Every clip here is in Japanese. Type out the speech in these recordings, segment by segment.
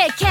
JK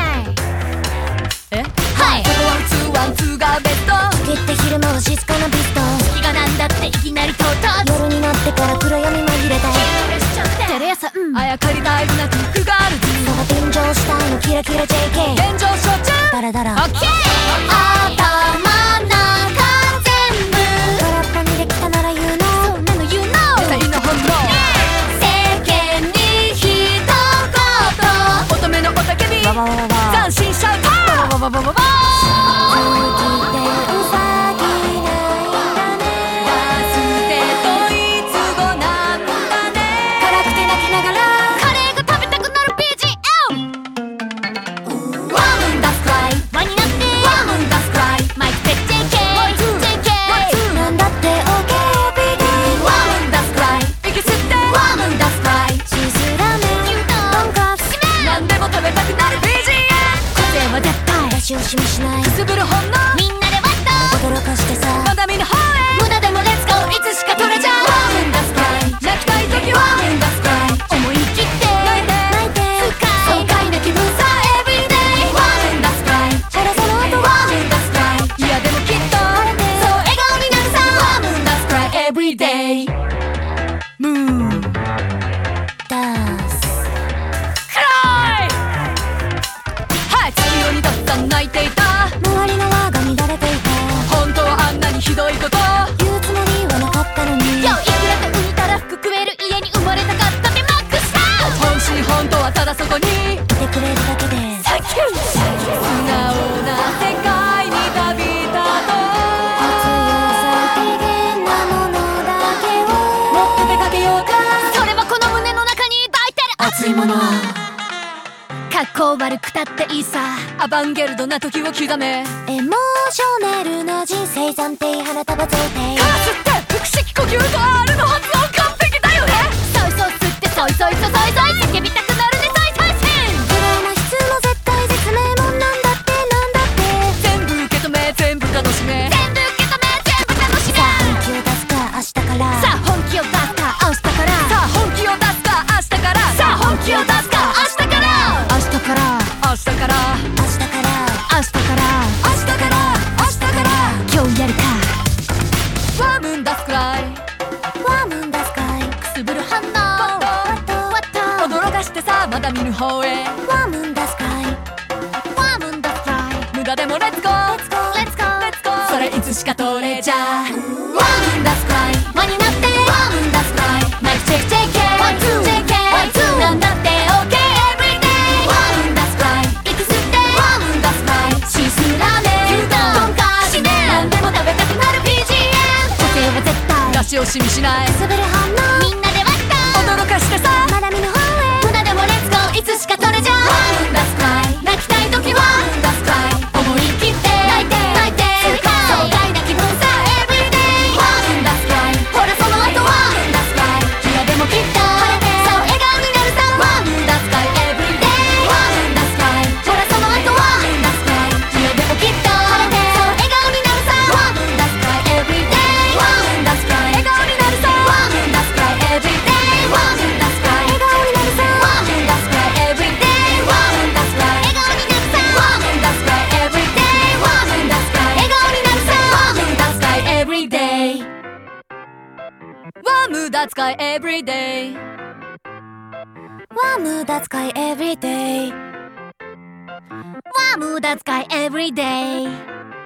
はい、そこは212がベスト。 月って昼間は静かなビスト。 月がなんだっていきなり唐突。 夜になってから暗闇紛れたテレ朝あやかり大事なトゥックガールズ。 そが天井したいのキラキラ JK。 現状承知ダラダラオッケー。 頭なんか全部空っぽにできたなら言うの。 そんなの言うのデザインの本能。 世間に一言乙女の雄たけびわわわわわ斬新シャウトわわわわわわ。 好きでうさぎないんだね。 バースデードイツ語なんだね。 辛くて泣きながらカレーが食べたくなる BGM。 ワームンダスクライ輪になってワームンダスクライマイクペッ JK なんだって OK everyday。 ワームンダスクライ息吸ってワームンダスクライチーズラーメンとんかつ何でも食べたくなる BGM。 個性は絶対出し惜しみしないくすぶる本能みんなでワッと驚かしてさまだ見ぬ方へ無駄でもレッツゴーいつしか取れちゃう。 ワームンダスクライ泣きたい時はワームンダスクライ思い切って泣いて泣いて爽快な気分さ Everyday。 ワームンダスクライほらその後ワームンダスクライいやでもきっとそう笑顔になるさ。ワームンダスクライ Everyday。 ムーンダースクライはい、月夜にだった泣いていた。 周りの輪が乱れていた。 本当はあんなにひどいこと言うつもりはなかったのによいくらか浮いたら服食える家に生まれたかったってマックスか。本心本当はただそこにいてくれるだけでサンキュー素直な世界に旅立とう。 必要最低限なものだけを持って出かけようか。それはこの胸の中に抱いてる熱いもの。格好悪くたっていいさ。アバンギャルドな時を刻め。 エモーショナルな人生暫定花束贈呈。 カスって腹式呼吸と R の発音完璧だよね。ソイソイ吸ってソイソイソソイソイ叫びたくなるねソイソイセン。 プロの質の絶対絶命もんなんだってなんだって全部受け止め全部楽しめ。全部受け止め全部楽しめ。 さあ本気を出すか明日からさあ本気を出すか明日から。さあ本気を出すか明日から。さあ本気を出すか明日から。 明日から明日から明日から明日から明日から明日から今日やるか。ワームンダスクライワームンダスカイくすぶる反応ワットワット驚かしてさまだ見ぬ方へ。 ワームンダスカイワームンダスクライ無駄でもレッツゴーレッツゴーレッツゴーレッツゴーそれいつしか取れちゃう。ワームンダスクライ輪になってワームンダスクライマイクチェック JK なんだって OK Everyday。 ワームンダスクライ息吸ってワームンダスクライシースーラーメン牛丼とんかつ何でも食べたくなる BGM。 個性は絶対出し惜しみしないくすぶる反応みんなでワッと驚かしてさまだ見ぬ方へ無駄でもレッツゴーいつしか取れちゃう。ワームンダスクライ泣きたい時はワームンダスクライ思い切って泣いて泣いて爽快な気分さ Everyday。 ワームンダスクライほらその後ワームンダスクライいやでもきっとそう笑顔になるさ。ワームンダスクライ Everyday。 ワームンダスクライほらその後ワームンダスクライいやでもきっとそう笑顔になるさ。ワームンダスクライ Everyday。 ワームンダスクライ笑顔になるさ。ワームンダスクライ Everyday。 ワームンダスクライ笑顔になるさワームンダスクライ Everyday。 ワームンダスクライ笑顔になるさ。ワームンダスクライ Everyday。 ワームンダスクライ笑顔になるさ。ワームンダスクライ Everyday。 ワームダスカイ Everyday。 ワームダ使い everyday ワームダスカイ Everyday。